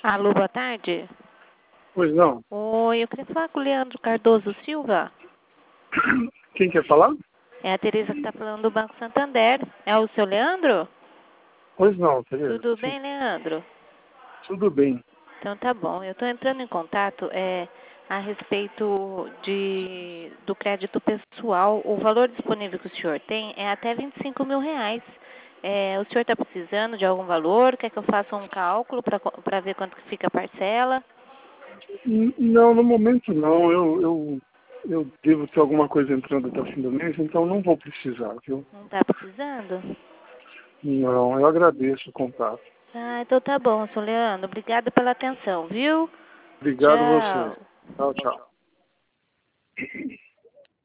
Alô, boa tarde. Pois não. Oi, eu queria falar com o Leandro Cardoso Silva. Quem quer falar? É a Tereza que está falando do Banco Santander. É o seu Leandro? Pois não, Tereza. Tudo Sim, bem, Leandro? tudo bem. Então tá bom. Eu estou entrando em contato a respeito do crédito pessoal. O valor disponível que o senhor tem é até R$ 25.000. O senhor está precisando de algum valor? Quer que eu faça um cálculo para ver quanto que fica a parcela? Não, no momento não. Eu devo ter alguma coisa entrando até o fim do mês, então não vou precisar, viu? Não está precisando? Não, eu agradeço o contato. Ah, então tá bom, seu Leandro. Obrigada pela atenção, viu? Obrigado a você. Tchau. Tchau, tchau.